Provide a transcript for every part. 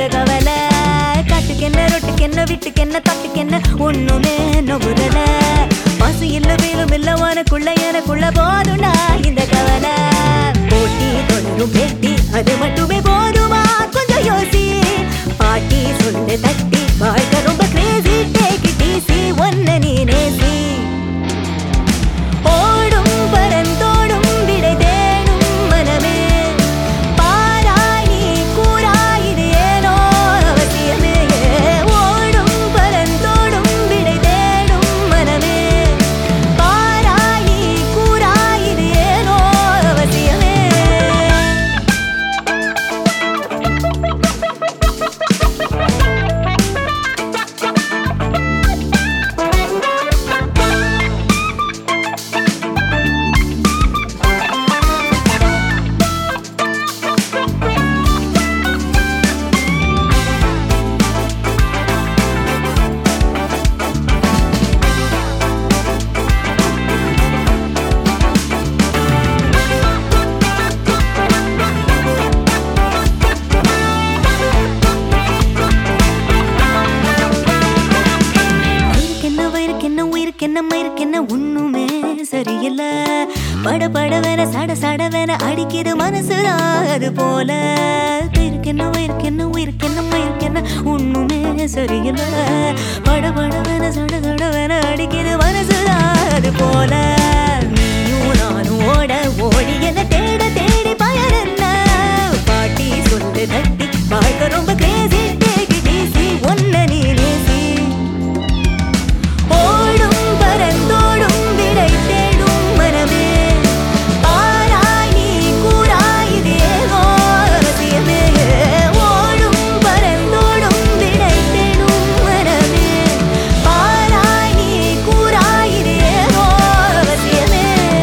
கவலை காட்டுக்கென்ன ரொட்டுக்கென்ன வீட்டுக்கென்ன தட்டுக்கென்ன ஒண்ணுமே நொகுறல பசு இல்ல வேலும் இல்ல உனக்குள்ள எனக்குள்ள போதுண்டா இந்த கவலை போட்டி தொடரும் பேட்டி அது மட்டுமே போதுமா கொஞ்சம் யோசி பாட்டி சொல்லு தட்டி வாழ்க்கை ரொம்ப கிரேசி டேக் இட் ஈஸி ஒன்ன நீ நேசி ஓடும் பரந்தோடும் விடை தேடும் மனமே பாராய் நீ கூறாய் இது ஏனோ அவசியமே ஓடும் பரந்தோடும் விடை தேடும் மனமே பாராய் நீ கூறாய் இது ஏனோ அவசியமே என்ன ஒண்ணுமே சரியில்ல பட படவென சட சடவென அடிக்கிது மனசுரா அது போல இருக்கென்ன உயிருக்கென்ன மயிருக்கென்ன ஒண்ணுமே சரியில்ல பட படவென சட சடவென அடிக்கிது மனசுரா அது போல நீயும் நானும் ஓட ஓடி என்ன தேட தேடி பயன் என்ன பாட்டி சொல்லு தட்டி வாழ்க்கை ரொம்ப கிரேசி டேக் இட் ஈஸி ஒன்ன நீ நேசி ஓடும் பரந்தோடும் விடை தேடும் மனமே பாராய் நீ கூறாய் இது ஏனோ அவசியமே ஓடும் பரந்தோடும் விடை தேடும் மனமே பாராய் நீ கூறாய் இது ஏனோ அவசியமே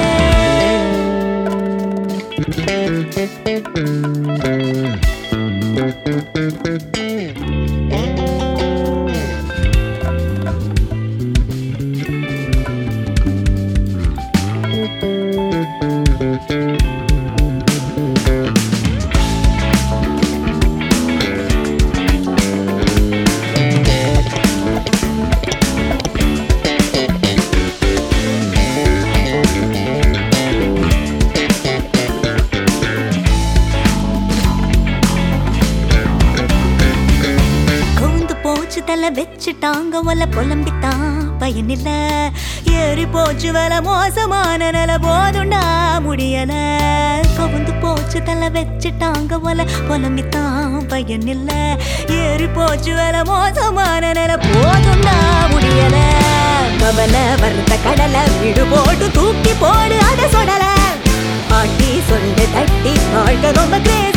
தலை வச்சுட்டாங்க வல புலம்பித்தான் பயனில்ல ஏறி போச்சு வல மோசமான நில போதுண்டா முடியல கவுந்து போச்சு தலை வச்சுட்டாங்க வல புலம்பித்தான் பயனில்ல ஏறி போச்சு வல மோசமான நில போதுண்டா முடியல கவலை வருத்த கடலை விடு போட்டு தூக்கி போடு அத சொடல பாட்டி சொல்லு தட்டி வாழ்க்கை ரொம்ப கிரேசி